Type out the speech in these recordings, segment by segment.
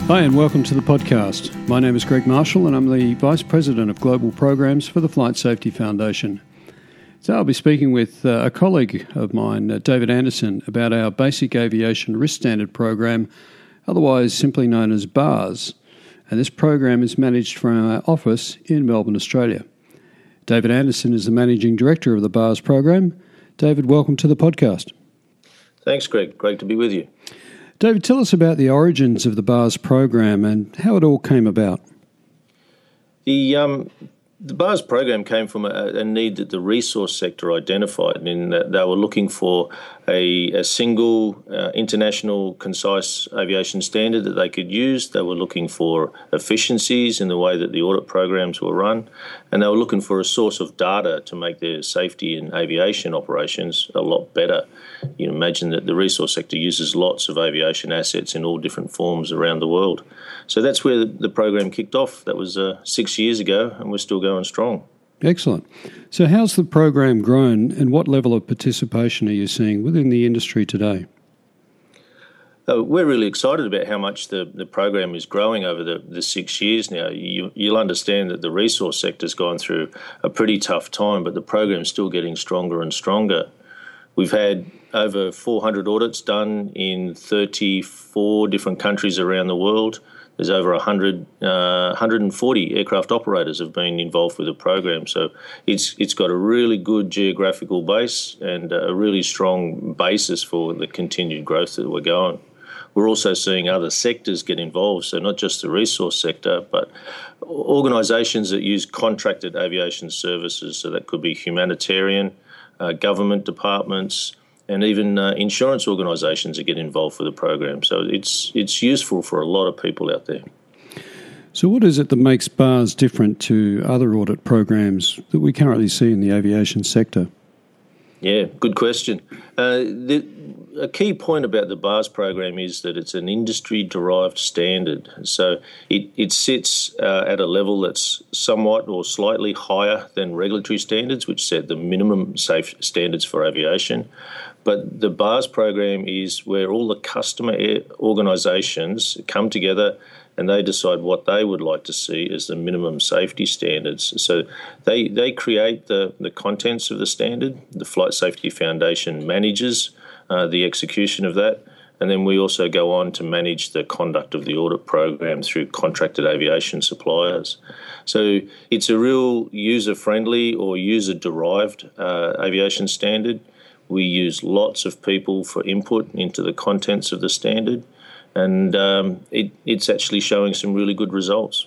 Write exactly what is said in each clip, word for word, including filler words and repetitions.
Hi and welcome to the podcast. My name is Greg Marshall and I'm the Vice President of Global Programs for the Flight Safety Foundation. So I'll be speaking with uh, a colleague of mine, uh, David Anderson, about our Basic Aviation Risk Standard program, otherwise simply known as BARS. And this program is managed from our office in Melbourne, Australia. David Anderson is the Managing Director of the BARS program. David, welcome to the podcast. Thanks, Greg. Great to be with you. David, tell us about the origins of the BARS program and how it all came about. The um, the BARS program came from a, a need that the resource sector identified, in that they were looking for a, a single uh, international concise aviation standard that they could use. They were looking for efficiencies in the way that the audit programs were run, and they were looking for a source of data to make their safety and aviation operations a lot better. You imagine that the resource sector uses lots of aviation assets in all different forms around the world. So that's where the program kicked off. That was uh, six years ago, and we're still going strong. Excellent. So how's the program grown, and what level of participation are you seeing within the industry today? Uh, we're really excited about how much the, the program is growing over the, the six years now. You, you'll understand that the resource sector's gone through a pretty tough time, but the program's still getting stronger and stronger. We've had over four hundred audits done in thirty-four different countries around the world. There's over one hundred, uh, one hundred forty aircraft operators have been involved with the program. So it's it's got a really good geographical base and a really strong basis for the continued growth that we're going. We're also seeing other sectors get involved, so not just the resource sector, but organisations that use contracted aviation services. So that could be humanitarian, uh, government departments, and even uh, insurance organisations that get involved with the program. So it's it's useful for a lot of people out there. So what is it that makes BARS different to other audit programs that we currently see in the aviation sector? Yeah, good question. Uh, the, a key point about the BARS program is that it's an industry-derived standard. So it, it sits uh, at a level that's somewhat or slightly higher than regulatory standards, which set the minimum safe standards for aviation. But the BARS program is where all the customer organisations come together and they decide what they would like to see as the minimum safety standards. So they they create the, the contents of the standard. The Flight Safety Foundation manages uh, the execution of that. And then we also go on to manage the conduct of the audit program through contracted aviation suppliers. So it's a real user-friendly or user-derived uh, aviation standard. We use lots of people for input into the contents of the standard, and um, it, it's actually showing some really good results.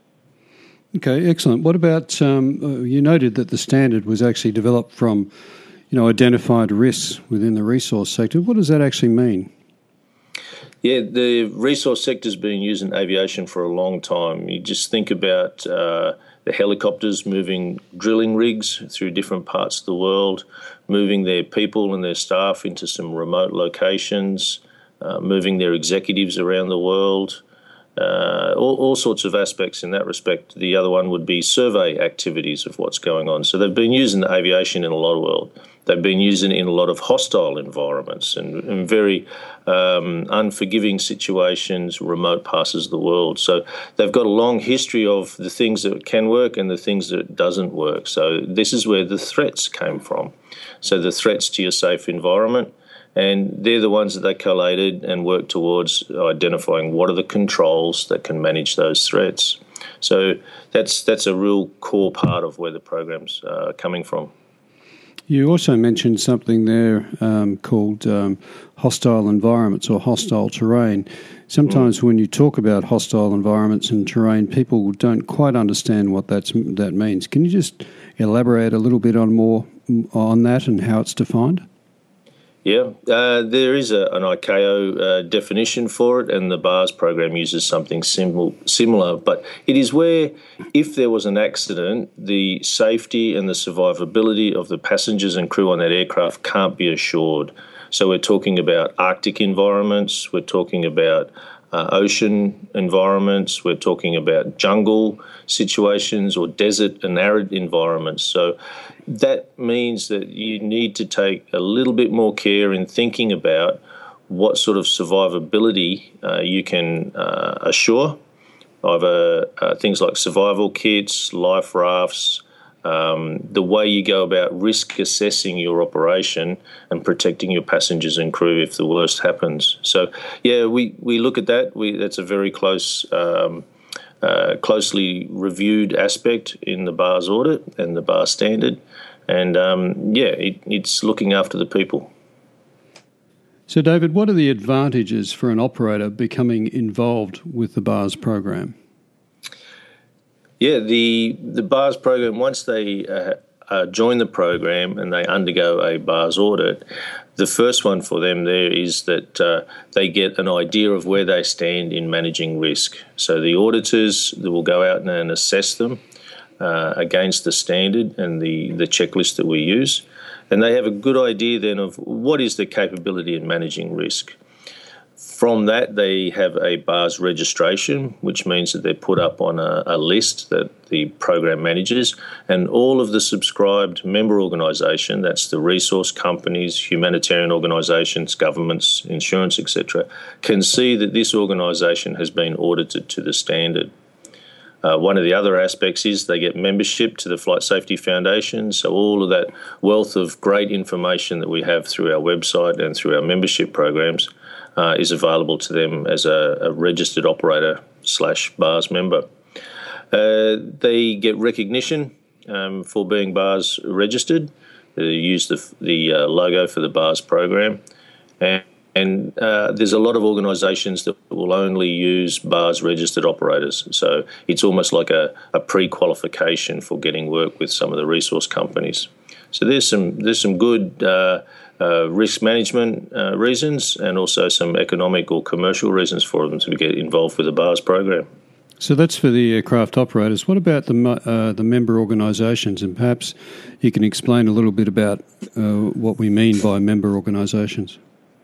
Okay, excellent. What about, um, uh, you noted that the standard was actually developed from, you know, identified risks within the resource sector. What does that actually mean? Yeah, the resource sector's been used in aviation for a long time. You just think about uh, the helicopters moving drilling rigs through different parts of the world, moving their people and their staff into some remote locations, uh, moving their executives around the world, uh, all, all sorts of aspects in that respect. The other one would be survey activities of what's going on. So they've been used in aviation in a lot of world. They've been used in a lot of hostile environments and, and very um, unforgiving situations, remote parts of the world. So they've got a long history of the things that can work and the things that doesn't work. So this is where the threats came from. So the threats to your safe environment, and they're the ones that they collated and worked towards identifying what are the controls that can manage those threats. So that's that's a real core part of where the program's uh, coming from. You also mentioned something there um, called um, hostile environments or hostile terrain. Sometimes mm. when you talk about hostile environments and terrain, people don't quite understand what that's, that means. Can you just elaborate a little bit on more on that and how it's defined? Yeah, uh, there is a, an I C A O uh, definition for it, and the BARS program uses something sim- similar. But it is where, if there was an accident, the safety and the survivability of the passengers and crew on that aircraft can't be assured. So we're talking about Arctic environments, we're talking about uh, ocean environments, we're talking about jungle situations or desert and arid environments. So that means that you need to take a little bit more care in thinking about what sort of survivability uh, you can uh, assure, either uh, things like survival kits, life rafts, um, the way you go about risk assessing your operation and protecting your passengers and crew if the worst happens. So, yeah, we, we look at that. We, that's a very close, um, uh, closely reviewed aspect in the B A R S audit and the B A R S standard. And, um, yeah, it, it's looking after the people. So, David, what are the advantages for an operator becoming involved with the B A R S program? Yeah, the the B A R S program, once they uh, uh, join the program and they undergo a B A R S audit, the first one for them there is that uh, they get an idea of where they stand in managing risk. So the auditors will go out and assess them uh, against the standard and the, the checklist that we use. And they have a good idea then of what is the capability in managing risk. From that, they have a B A R S registration, which means that they're put up on a, a list that the program manages, and all of the subscribed member organisation, that's the resource companies, humanitarian organisations, governments, insurance, et cetera, can see that this organisation has been audited to the standard. Uh, one of the other aspects is they get membership to the Flight Safety Foundation, so all of that wealth of great information that we have through our website and through our membership programs uh, is available to them as a, a registered operator slash B A R S member. Uh, they get recognition um, for B A R S registered. They use the, the uh, logo for the B A R S program. And, and uh, there's a lot of organisations that will only use B A R S registered operators. So it's almost like a, a pre-qualification for getting work with some of the resource companies. So there's some there's some good uh, uh, risk management uh, reasons and also some economic or commercial reasons for them to get involved with the B A R S program. So that's for the aircraft operators. What about the uh, the member organisations? And perhaps you can explain a little bit about uh, what we mean by member organisations.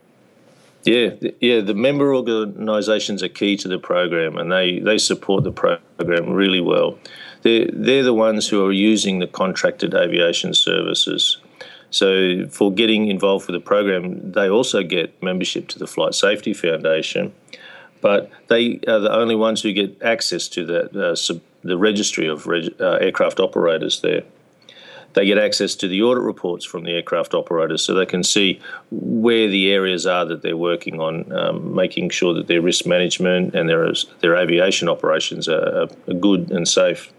Yeah, yeah. The member organisations are key to the program, and they, they support the program really well. They're, they're the ones who are using the contracted aviation services. So for getting involved with the program, they also get membership to the Flight Safety Foundation, but they are the only ones who get access to that, uh, sub, the registry of reg, uh, aircraft operators there. They get access to the audit reports from the aircraft operators so they can see where the areas are that they're working on, um, making sure that their risk management and their, their aviation operations are, are good and safe.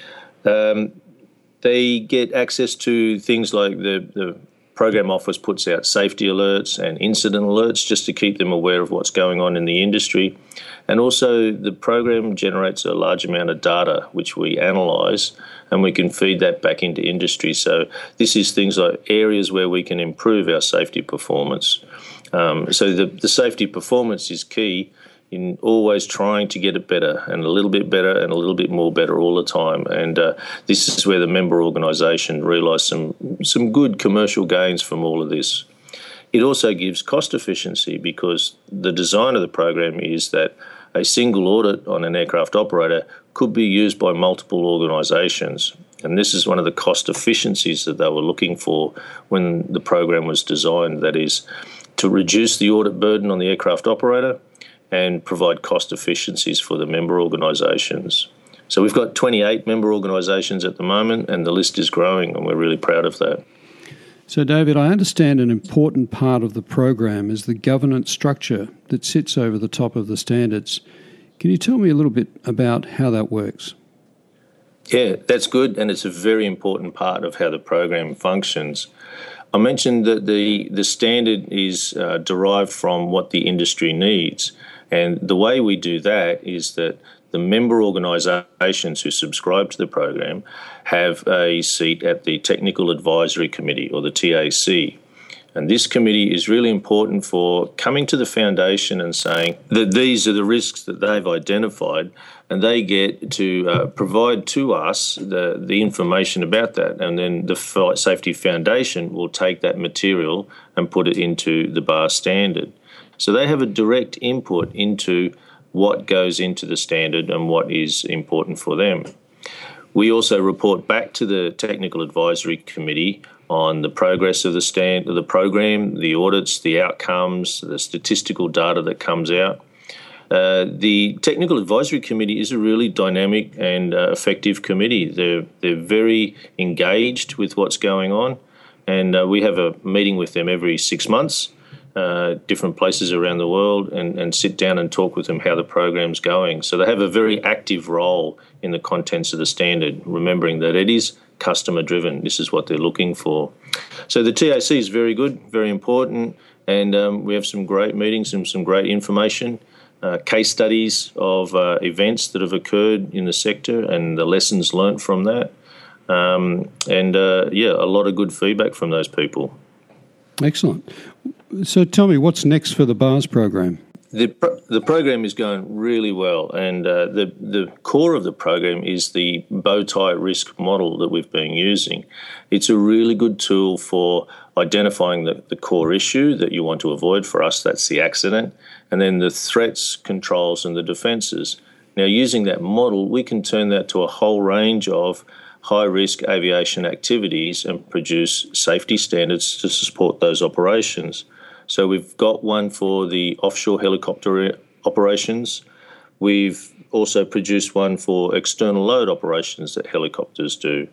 Um, they get access to things like the, the program office puts out safety alerts and incident alerts just to keep them aware of what's going on in the industry. And also the program generates a large amount of data which we analyse and we can feed that back into industry. So this is things like areas where we can improve our safety performance. Um, so the, the safety performance is key in always trying to get it better and a little bit better and a little bit more better all the time. And uh, this is where the member organisation realise some, some good commercial gains from all of this. It also gives cost efficiency because the design of the program is that a single audit on an aircraft operator could be used by multiple organisations. And this is one of the cost efficiencies that they were looking for when the program was designed, that is, to reduce the audit burden on the aircraft operator and provide cost efficiencies for the member organisations. So we've got twenty-eight member organisations at the moment, and the list is growing, and we're really proud of that. So, David, I understand an important part of the program is the governance structure that sits over the top of the standards. Can you tell me a little bit about how that works? Yeah, that's good, and it's a very important part of how the program functions. I mentioned that the, the standard is uh, derived from what the industry needs, and the way we do that is that the member organisations who subscribe to the program have a seat at the Technical Advisory Committee, or the T A C. And this committee is really important for coming to the foundation and saying that these are the risks that they've identified, and they get to uh, provide to us the, the information about that. And then the Flight Safety Foundation will take that material and put it into the B A R S standard. So they have a direct input into what goes into the standard and what is important for them. We also report back to the Technical Advisory Committee on the progress of the stand, of the program, the audits, the outcomes, the statistical data that comes out. Uh, the Technical Advisory Committee is a really dynamic and uh, effective committee. They're, they're very engaged with what's going on, and uh, we have a meeting with them every six months, uh, different places around the world, and, and sit down and talk with them how the program's going. So they have a very active role in the contents of the standard, remembering that it is customer-driven. This is what they're looking for. So the T A C is very good, very important, and um, we have some great meetings and some great information. Uh, case studies of uh, events that have occurred in the sector and the lessons learnt from that. Um, and, uh, yeah, a lot of good feedback from those people. Excellent. So tell me, what's next for the B A R S program? The pro- the program is going really well, and uh, the, the core of the program is the bow tie risk model that we've been using. It's a really good tool for identifying the, the core issue that you want to avoid. For us, that's the accident, and then the threats, controls, and the defences. Now, using that model, we can turn that to a whole range of high-risk aviation activities and produce safety standards to support those operations. So we've got one for the offshore helicopter operations. We've also produced one for external load operations that helicopters do.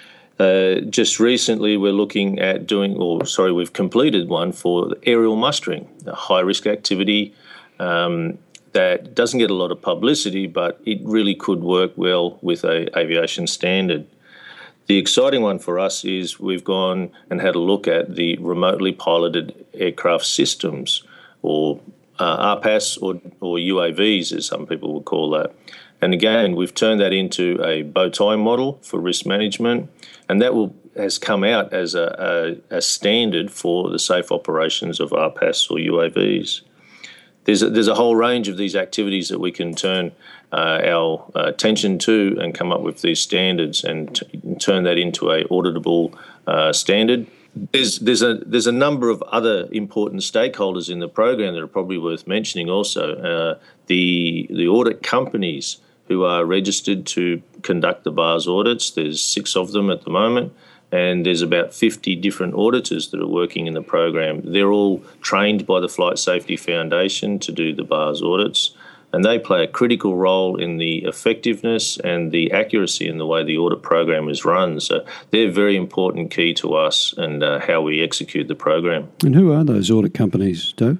Uh, just recently, we're looking at doing, or sorry, we've completed one for aerial mustering, a high-risk activity um, that doesn't get a lot of publicity, but it really could work well with a aviation standard. The exciting one for us is we've gone and had a look at the remotely piloted aircraft systems, or uh, R P A S or, or U A Vs, as some people would call that. And again, we've turned that into a bow tie model for risk management, and that will has come out as a, a, a standard for the safe operations of R P A S or U A Vs. There's a, there's a whole range of these activities that we can turn uh, our uh, attention to and come up with these standards and t- turn that into a auditable uh, standard. There's there's a there's a number of other important stakeholders in the program that are probably worth mentioning also. Uh, the the audit companies who are registered to conduct the B A R S audits. There's six of them at the moment, and there's about fifty different auditors that are working in the program. They're all trained by the Flight Safety Foundation to do the B A R S audits, and they play a critical role in the effectiveness and the accuracy in the way the audit program is run. So they're very important key to us and uh, how we execute the program. And who are those audit companies, Dave?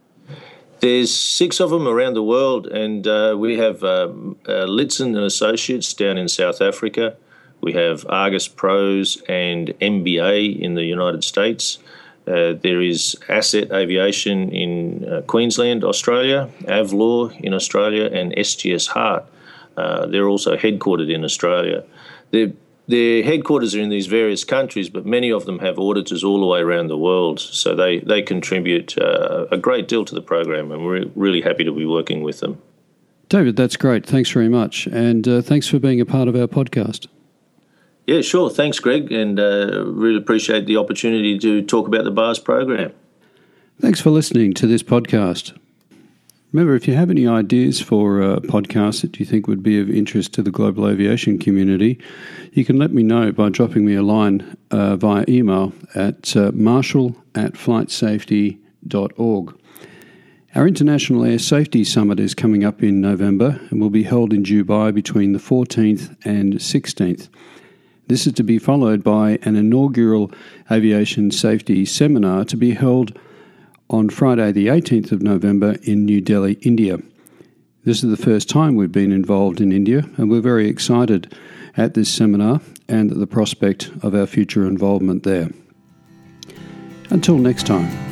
There's six of them around the world, and uh, we have um, uh, Litson and Associates down in South Africa. We have Argus Pros and M B A in the United States. Uh, there is Asset Aviation in uh, Queensland, Australia, Avlor in Australia, and S G S Hart. Uh, they're also headquartered in Australia. They're Their headquarters are in these various countries, but many of them have auditors all the way around the world. So they, they contribute uh, a great deal to the program, and we're really happy to be working with them. David, that's great. Thanks very much. And uh, thanks for being a part of our podcast. Yeah, sure. Thanks, Greg, and uh, really appreciate the opportunity to talk about the B A R S program. Thanks for listening to this podcast. Remember, if you have any ideas for a podcast that you think would be of interest to the global aviation community, you can let me know by dropping me a line uh, via email at uh, marshall at flight safety dot org. Our International Air Safety Summit is coming up in November and will be held in Dubai between the fourteenth and sixteenth. This is to be followed by an inaugural aviation safety seminar to be held on Friday the eighteenth of November in New Delhi, India. This is the first time we've been involved in India, and we're very excited at this seminar and the prospect of our future involvement there. Until next time.